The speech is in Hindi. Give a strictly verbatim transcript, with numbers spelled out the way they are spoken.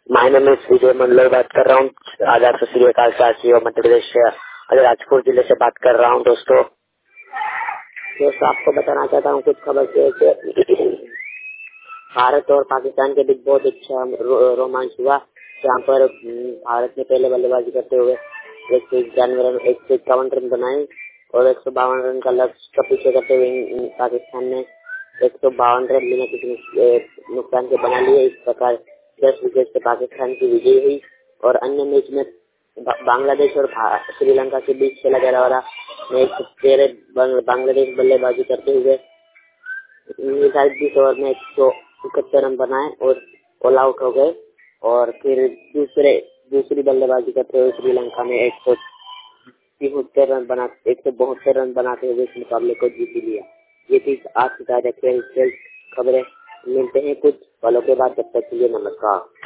My name is Vijay Mandal, बात कर रहा हूँ आजाद सत श्री अकाल साथियों, मध्य प्रदेश से अलीराजपुर जिले से बात कर रहा हूँ। दोस्तों दोस्तों आपको बताना चाहता हूँ कुछ खबर से कि भारत और पाकिस्तान के बीच बहुत अच्छा रो, रोमांच हुआ, जहाँ पर भारत ने पहले बल्लेबाजी करते हुए एक सौ इक्यानवे रन एक सौ इक्यावन रन बनाए और एक सौ बावन रन का लक्ष्य का पीछे करते हुए पाकिस्तान ने एक सौ बावन रन बिना किसी नुकसान के बना लिए। इस प्रकार दस विकेट से पाकिस्तान की विजय हुई और अन्य मैच में बांग्लादेश और श्रीलंका के बीच खेला जा रहा मैच तेरह बांग्लादेश बल्लेबाजी करते हुए निर्धारित बीस ओवर में एक सौ इकहत्तर रन बनाए और ऑल आउट हो गए और फिर दूसरे दूसरी बल्लेबाजी करते हुए श्रीलंका ने एक सौ तिहत्तर रन बना एक सौ बहत्तर रन बनाते हुए इस मुकाबले को जीत लिया। ये थी आज की ताजा खेल खबरें। मिलते हैं कुछ पलों के बाद, तब तक के लिए नमस्कार।